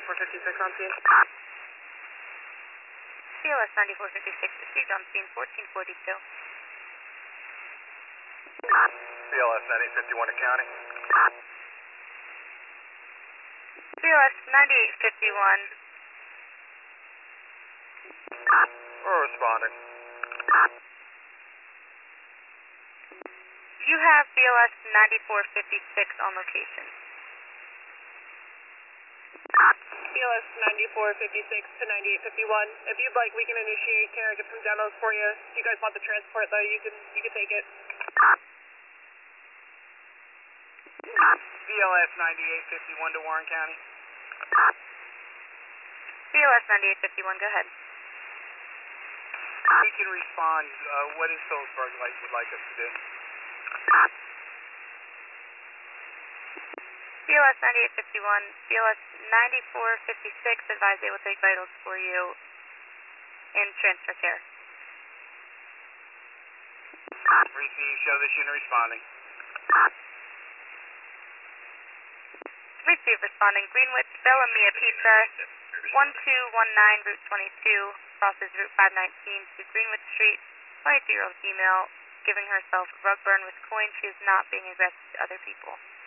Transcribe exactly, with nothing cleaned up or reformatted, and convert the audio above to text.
ninety-four fifty-six on scene. B L S ninety-four fifty-six received on scene fourteen forty-two. B L S ninety-eight fifty-one to county. B L S ninety-eight fifty-one. We're responding. You have B L S ninety-four fifty-six on location. B L S ninety-four fifty-six to ninety-eight fifty-one. If you'd like, we can initiate care and get some demos for you. If you guys want the transport, though, you can you can take it. B L S ninety-eight fifty-one to Warren County. B L S ninety-eight fifty-one, go ahead. We can respond. Uh, what is Phillipsburg like would like us to do? B L S ninety-eight fifty-one, B L S ninety-four fifty-six, advise they will take vitals for you and transfer care. Receive, show this unit responding. Receive responding. Greenwich, Bella Mia Pizza, one two one nine Route twenty-two, crosses Route five nineteen to Greenwich Street, twenty-two-year-old female, giving herself rug burn with coin. She is not being aggressive to other people.